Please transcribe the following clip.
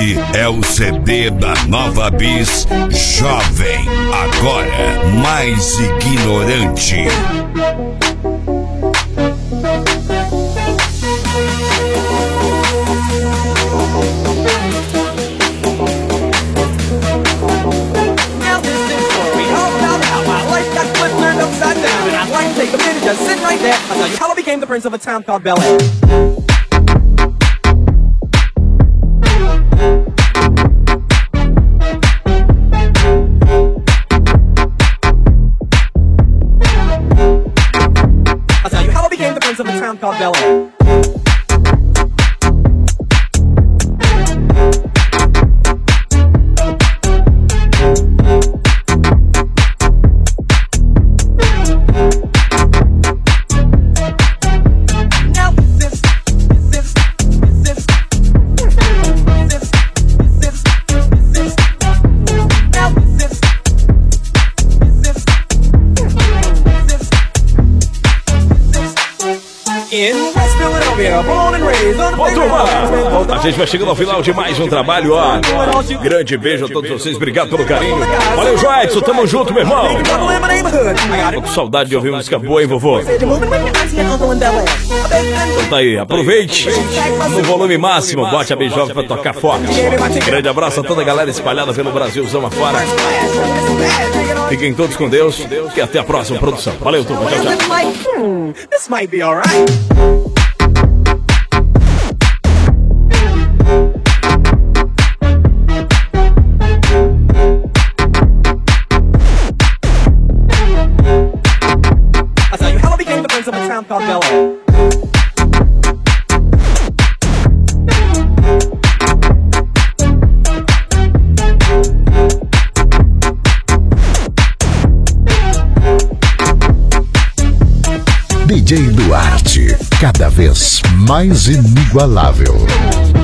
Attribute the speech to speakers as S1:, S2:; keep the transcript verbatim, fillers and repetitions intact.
S1: Esse é o C D da Nova Bis Jovem, agora mais ignorante.
S2: Take a minute, just sit right there. I'll tell you how I became the prince of a town called Bel Air. I'll tell you how I became the prince of a town called Bel Air.
S3: Bom, turma, a gente vai chegando ao final de mais um trabalho, ó. Grande beijo a todos vocês, obrigado pelo carinho. Valeu, Joedson, tamo junto, meu irmão. Tô com saudade de ouvir música boa, hein, vovô? Então tá aí, aproveite no volume máximo, bote a Bis Jovem pra tocar forte. Grande abraço a toda a galera espalhada pelo Brasilzão afora. Fiquem todos com Deus e até a próxima produção. Valeu, turma, tchau, tchau.
S2: This might be alright. I'll tell you how I became the prince of a town called Bel Air.
S4: D J Duarte, cada vez mais inigualável.